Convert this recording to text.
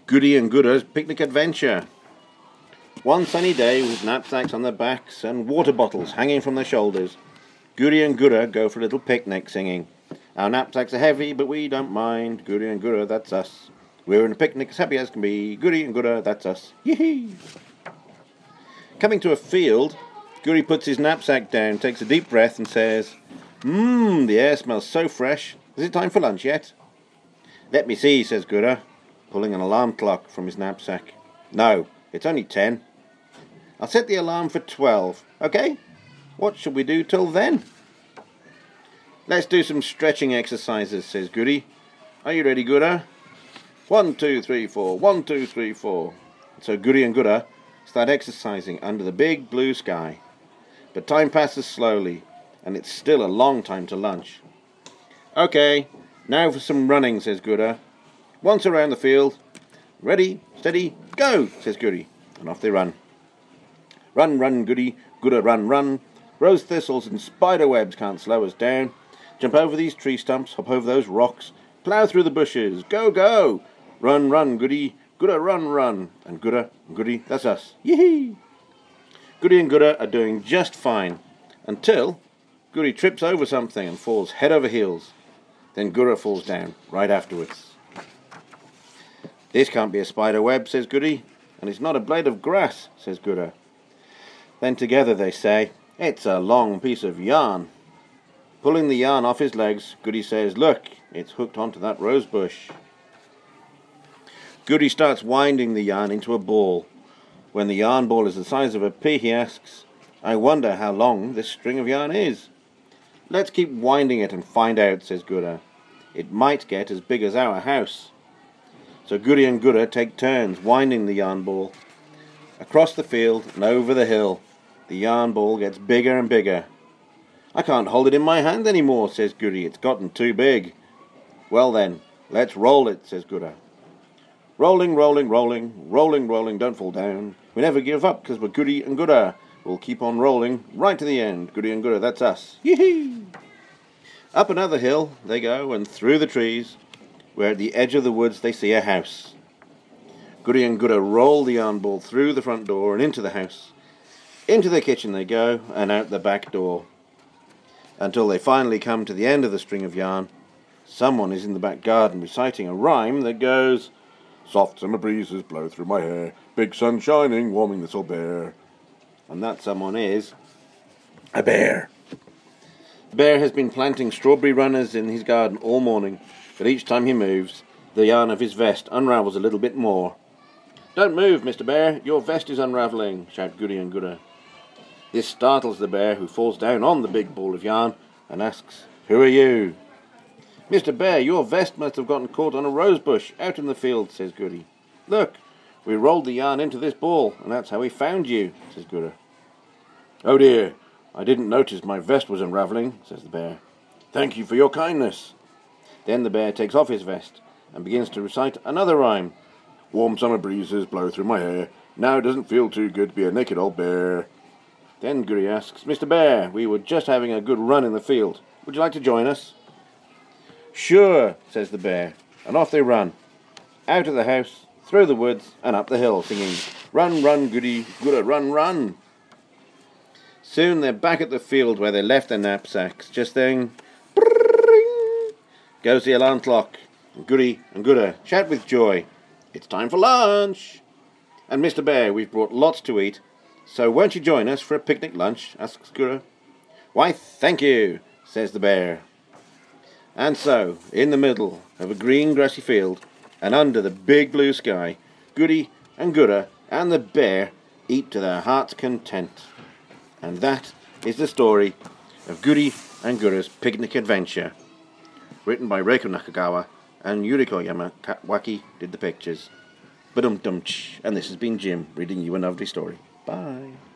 Goody and Gooder's Picnic Adventure. One sunny day, with knapsacks on their backs and water bottles hanging from their shoulders, Goody and Gooder go for a little picnic, singing, "Our knapsacks are heavy, but we don't mind. Goody and Gooder, that's us. We're in a picnic as happy as can be. Goody and Gooder, that's us. Yee-hee!" Coming to a field, Goody puts his knapsack down, takes a deep breath and says, the air smells so fresh. Is it time for lunch yet?" "Let me see," says Gooder, pulling an alarm clock from his knapsack. "No, it's only 10. I'll set the alarm for 12, okay? What shall we do till then?" "Let's do some stretching exercises," says Goody. "Are you ready, Gooder?" 1, 2, 3, 4, 1, 2, 3, 4. So Goody and Gooder start exercising under the big blue sky. But time passes slowly, and it's still a long time to lunch. "Okay, now for some running," says Gooder. "Once around the field. Ready, steady, go," says Goody, and off they run. Run, run, Goody, Gooder, run, run. Rose thistles and spider webs can't slow us down. Jump over these tree stumps, hop over those rocks, plough through the bushes, go, go. Run, run, Goody, Gooder, run, run. And Goody, that's us. Yee-hee! Goody and Gooder are doing just fine, until Goody trips over something and falls head over heels. Then Gooder falls down right afterwards. "This can't be a spider web," says Goody. "And it's not a blade of grass," says Gooder. Then together they say, "It's a long piece of yarn." Pulling the yarn off his legs, Goody says, "Look, it's hooked onto that rose bush." Goody starts winding the yarn into a ball. When the yarn ball is the size of a pea, he asks, "I wonder how long this string of yarn is." "Let's keep winding it and find out," says Gooder. "It might get as big as our house." So Goody and Gooder take turns winding the yarn ball. Across the field and over the hill, the yarn ball gets bigger and bigger. "I can't hold it in my hand any more," says Goody. "It's gotten too big." "Well then, let's roll it," says Gooder. "Rolling, rolling, rolling, rolling, rolling, don't fall down. We never give up because we're Goody and Gooder. We'll keep on rolling right to the end. Goody and Gooder, that's us. Yee-hee!" Up another hill they go and through the trees, where at the edge of the woods they see a house. Goody and Gooder roll the yarn ball through the front door and into the house. Into the kitchen they go and out the back door, until they finally come to the end of the string of yarn. Someone is in the back garden reciting a rhyme that goes, "Soft summer breezes blow through my hair, big sun shining, warming this old bear." And that someone is a bear. The bear has been planting strawberry runners in his garden all morning, but each time he moves, the yarn of his vest unravels a little bit more. "Don't move, Mr. Bear, your vest is unravelling," shout Goody and Gooder. This startles the bear, who falls down on the big ball of yarn and asks, "Who are you?" "Mr. Bear, your vest must have gotten caught on a rose bush out in the field," says Goody. "Look, we rolled the yarn into this ball, and that's how we found you," says Gooder. "Oh dear, I didn't notice my vest was unravelling," says the bear. "Thank you for your kindness." Then the bear takes off his vest and begins to recite another rhyme. "Warm summer breezes blow through my hair. Now it doesn't feel too good to be a naked old bear." Then Goody asks, "Mr. Bear, we were just having a good run in the field. Would you like to join us?" "Sure," says the bear, and off they run. Out of the house, through the woods, and up the hill, singing, "Run, run, Goody, Gooder, run, run." Soon they're back at the field where they left their knapsacks. Just then, brrrring, goes the alarm clock, and Goody and Gooder shout with joy, "It's time for lunch!" "And Mr. Bear, we've brought lots to eat, so won't you join us for a picnic lunch?" asks Gooder. "Why, thank you," says the bear. And so, in the middle of a green grassy field, and under the big blue sky, Goody and Gooder and the bear eat to their heart's content. And that is the story of Goody and Gooder's Picnic Adventure. Written by Reiko Nakagawa, and Yuriko Yamawaki did the pictures. Ba-dum-dum-tsh. And this has been Jim reading you a lovely story. Bye.